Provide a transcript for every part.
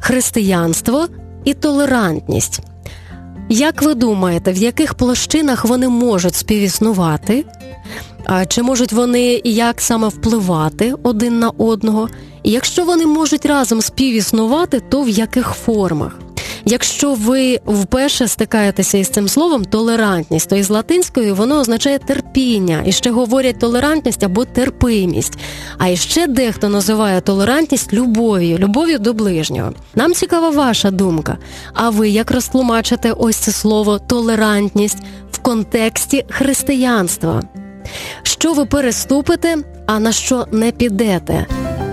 християнство і толерантність. Як ви думаєте, в яких площинах вони можуть співіснувати? Чи можуть вони і як саме впливати один на одного? І якщо вони можуть разом співіснувати, то в яких формах? Якщо ви вперше стикаєтеся із цим словом «толерантність», то із латинської воно означає терпіння. І ще говорять толерантність або терпимість. А іще дехто називає толерантність любов'ю до ближнього. Нам цікава ваша думка. А ви як розтлумачите ось це слово «толерантність» в контексті християнства? Що ви переступите, а на що не підете?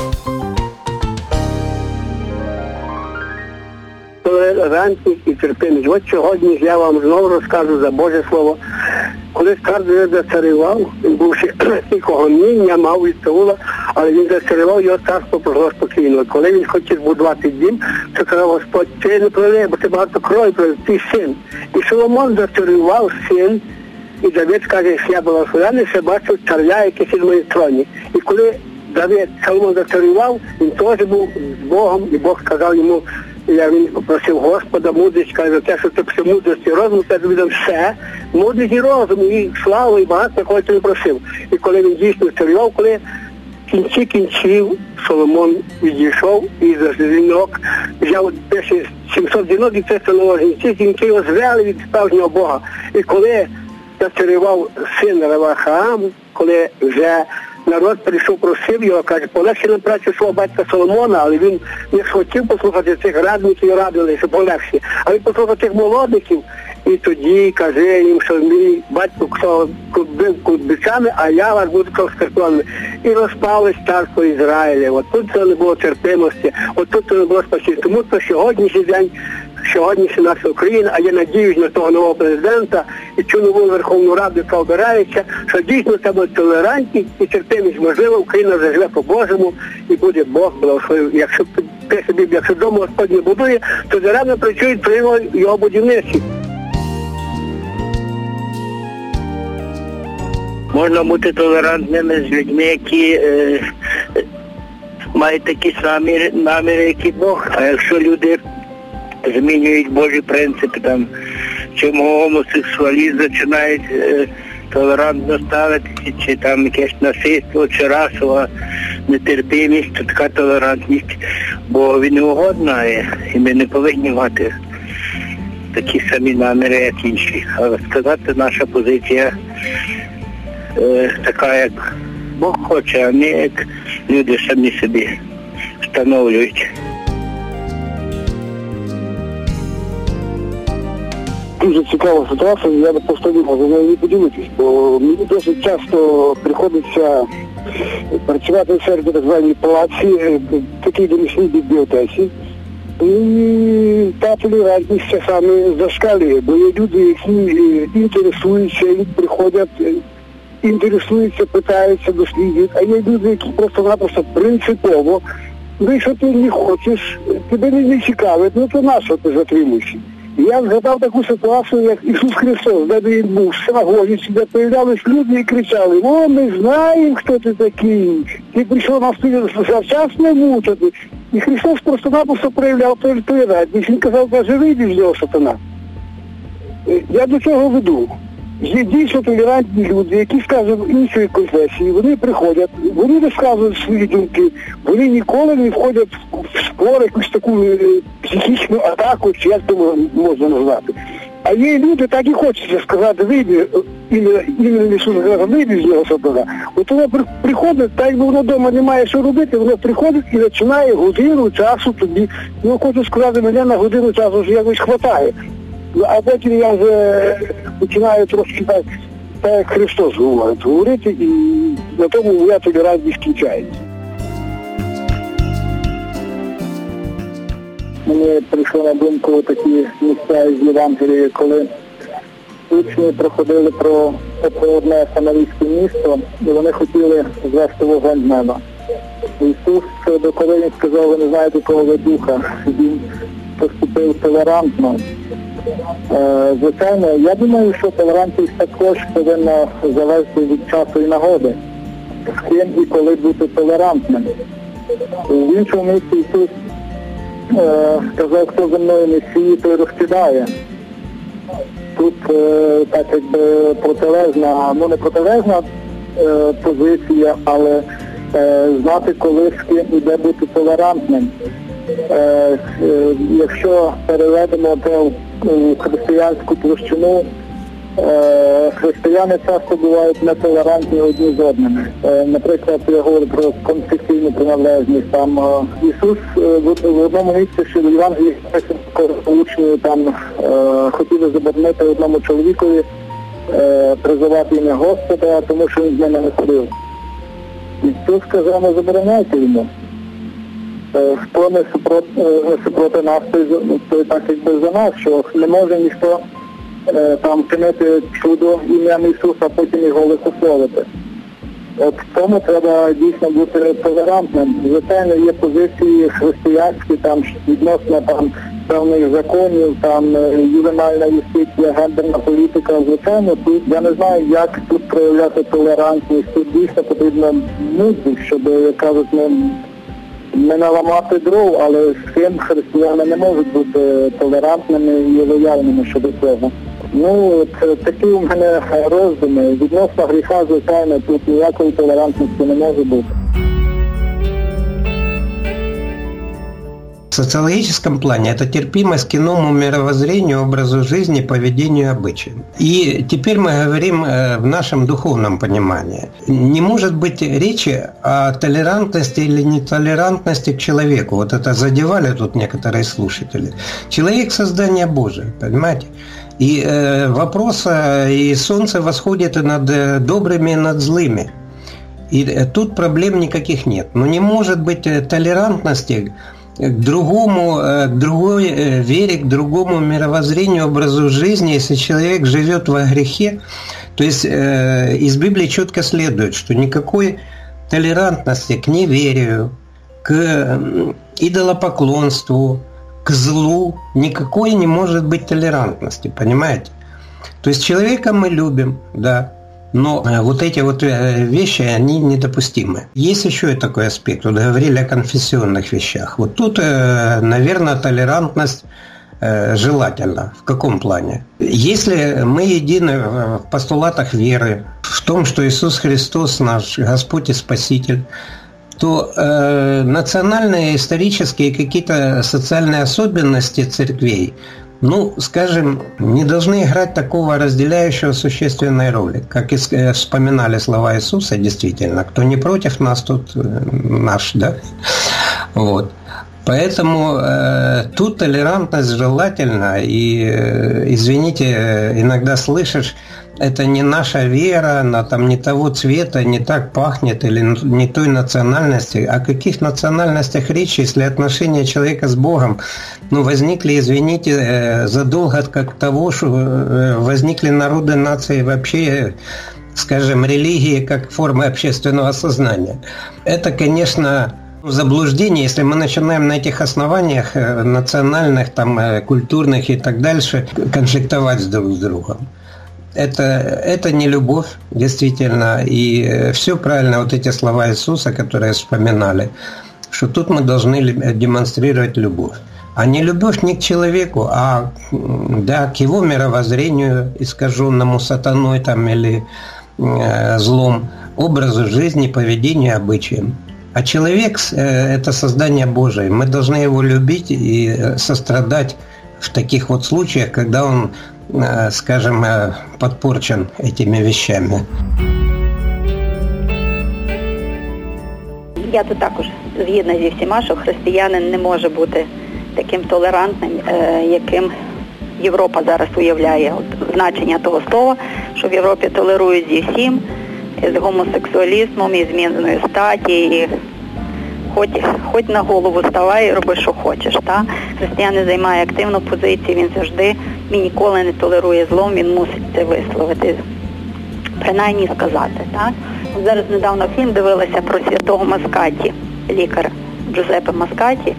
Толерантність і терпимість. От сьогодні я вам знову розкажу за Боже Слово. Коли Цар зацарював, він був ще нікого не мав і Саула, але він зацарював, його царство прожило спокійно. Коли він хотів будувати дім, то казав Господь, ти не пролив, бо ти багато крові пролив, ти син. І Соломон зацарював син, і Давид каже, що я благословений, що бачив царя, який сидить на моїй троні. І коли Соломон зацарював, він теж був з Богом, і Бог сказав йому, він попросив Господа мудрість, каже, за те, що ти все мудрість і розум, я тобі дам все, мудрість і розум, і славу, і багато, кого ти не просив. І коли він дійсно царював, коли в кінці кінців Соломон відійшов і за жінок взяв 700 жінок і 300 новожінців, жінки його звели від справжнього Бога. І коли зацарював син Равахаам, коли вже народ прийшов, просив його, каже, полегше нам працю свого батька Соломона, але він не схотів послухати цих радників, радили, що полегше. А він послухав цих молодиків, і тоді каже їм, що мій батько бив кубицями, а я вас буду скорпіонами. І розпалось царство Ізраїля. От тут це не було терпимості, от тут це не було спасіння. Тому що сьогоднішній день, сьогоднішня наша Україна, а я надіюсь на того нового президента і цю нову Верховну Раду, яка обирається, що дійсно це буде толерантність і терпимість. Можливо, Україна заживе по-Божому і буде Бог благословив. Якщо пише Біблія, якщо дому Господь не будує, то даремно працюють при його будівництві. Можна бути толерантними з людьми, які мають такі самі наміри, як і Бог. А якщо люди змінюють Божі принципи, там, чому гомосексуалізм починають толерантно ставитися, чи там якесь насильство, чи расова нетерпимість, то така толерантність Богові не угодна, і ми не повинні мати такі самі наміри, як інші. Але сказати, наша позиція така, як Бог хоче, а не як люди самі собі встановлюють. Дуже цікава ситуація, я би просто не можу нею поділитись, бо мені досить часто приходиться працювати в серед так званій палаці, такій домісній бібліотеці. І та толерантність часами зашкалює, бо є люди, які інтересуються, приходять, інтересуються, питаються, досліджують, а є люди, які просто-напросто принципово, ну якщо ти не хочеш, тебе не цікавить, ну то на що ти затримуєшся? Я згадав таку ситуацію, як Ісус Христос, де він був в синагогі, де появлялись люди і кричали: «О, ми знаємо, хто ти такий, ти прийшов нас завчасно мучити». І Христос просто-напросто проявляв толерантність. Він казав: «Вийди з нього, сатана». Я до чого веду? Є дійсно толерантні люди, які, скажімо, іншої конфесії, вони приходять, вони висказують свої думки, вони ніколи не входять в спор, якусь таку психічну атаку, чи як то можна назвати. А є люди, так і хочеться сказати: «Вийди, іменно Ісуса, вийди з нього, сатана». От воно приходить, так якби воно вдома не має що робити, воно приходить і починає годину часу тобі. Ну, хочу сказати, мене на годину часу вже якось хватає. А потім я вже починаю трошки так як Христос говорити, і на тому моя толерантність кінчається. Мені прийшло на думку такі місця з Євангелії, коли учні проходили про одне самарійське місто, і вони хотіли звести вогонь з неба. Ісус, коли він сказав: «Ви не знаєте, кого ви духа», він поступив толерантно. Звичайно, я думаю, що толерантність також повинна залежати від часу і нагоди. З ким і коли бути толерантним. В іншому місці Ісус сказав, хто за мною не сіє, той розкидає. Тут так якби протилежна, не протилежна позиція, але знати, коли з ким і де бути толерантним. Якщо переведемо це у християнську площину, християни часто бувають нетолерантні одні з одними. Наприклад, я говорю про конфесійну приналежність. Там Ісус в одному місці, що в Євангелії учні там хотіли заборонити одному чоловікові призивати ім'я Господа, тому що він з ними не ходив. Ісус сказав, не забороняйте йому. Хто не супроти нас, той так якби за нас, що не може ніхто там чинити чудо ім'ям Ісуса, а потім його лихословити. От в тому треба дійсно бути толерантним. Звичайно, є позиції християнські, там відносно там певних законів, там ювенальна юстиція, гендерна політика. Звичайно, тут я не знаю, як тут проявляти толерантність. Тут дійсно потрібно мудрість, щоб, як кажуть, не наламати дров, але з цим християни не можуть бути толерантними і лояльними щодо цього. Такі у мене роздуми. Відносно гріха, звичайно, тут ніякої толерантності не може бути. В социологическом плане это терпимость к иному мировоззрению, образу жизни, поведению, обычаям. И теперь мы говорим в нашем духовном понимании. Не может быть речи о толерантности или нетолерантности к человеку. Вот это задевали тут некоторые слушатели. Человек – создание Божие, понимаете? И вопрос, и солнце восходит и над добрыми, и над злыми. И тут проблем никаких нет. Но не может быть толерантности к другой вере, к другому мировоззрению, образу жизни, если человек живет во грехе. То есть из Библии четко следует, что никакой толерантности к неверию, к идолопоклонству, к злу никакой не может быть толерантности, понимаете? То есть человека мы любим, да, но вот эти вот вещи, они недопустимы. Есть еще и такой аспект. Вот говорили о конфессионных вещах. Вот тут, наверное, толерантность желательна. В каком плане? Если мы едины в постулатах веры, в том, что Иисус Христос наш Господь и Спаситель, то национальные, исторические, какие-то социальные особенности церквей, скажем, не должны играть такого разделяющего существенной роли. Как и вспоминали слова Иисуса, действительно, кто не против нас, тот наш, да? Вот. Поэтому тут толерантность желательна. И, извините, иногда слышишь, это не наша вера, она там не того цвета, не так пахнет или не той национальности. О каких национальностях речь, если отношения человека с Богом возникли, извините, задолго как того, что возникли народы, нации, вообще, скажем, религии как форма общественного сознания. Это, конечно, заблуждение, если мы начинаем на этих основаниях национальных, там, культурных и так дальше конфликтовать друг с другом. Это не любовь, действительно, и все правильно, вот эти слова Иисуса, которые вспоминали, что тут мы должны демонстрировать любовь. А не любовь не к человеку, а к его мировоззрению, искаженному сатаной там, или злом, образу жизни, поведению, обычаям. А человек – это создание Божие. Мы должны его любить и сострадать в таких вот случаях, когда он, скажем, подпорчен этими вещами. Я тут також згідна зі всіма, що християнин не може бути таким толерантним, яким Європа зараз уявляє. От значення того слова, що в Європі толерують зі всім, з гомосексуалізмом, і зміною статі, і хоч на голову ставай і роби, що хочеш. Та? Християнин займає активну позицію, він ніколи не толерує злом, він мусить це висловити, принаймні сказати. Так? Зараз недавно фільм дивилася про святого Маскаті, лікаря Джузеппе Маскаті,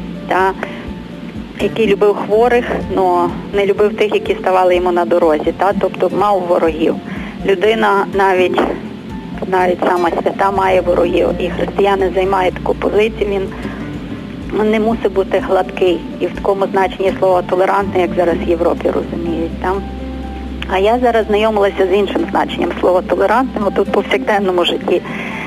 який любив хворих, але не любив тих, які ставали йому на дорозі, тобто мав ворогів. Людина навіть сама свята має ворогів, і християнин займає таку позицію, він не мусить бути гладкий. І в такому значенні слова толерантний, як зараз в Європі розуміють. Там. А я зараз знайомилася з іншим значенням слова толерантного тут в повсякденному житті.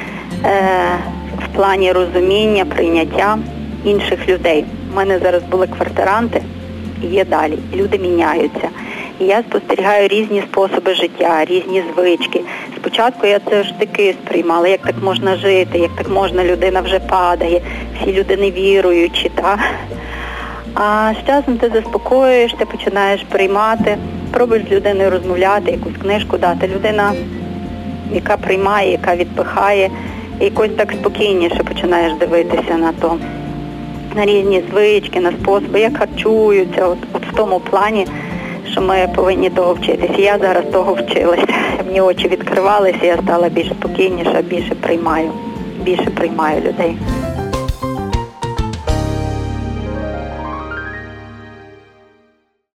В плані розуміння, прийняття інших людей. У мене зараз були квартиранти, і є далі. І люди міняються. І я спостерігаю різні способи життя, різні звички. Спочатку я це ж таки сприймала, як так можна жити, як так можна, людина вже падає, всі люди не віруючі, та? А з часом ти заспокоюєш, ти починаєш приймати, пробуєш з людиною розмовляти, якусь книжку дати. Людина, яка приймає, яка відпихає, і якось так спокійніше починаєш дивитися на то, на різні звички, на способи, як харчуються, от в тому плані, що ми повинні того вчитися. І я зараз того вчилася. Мені очі відкривалися, я стала більш спокійніша, більше приймаю людей.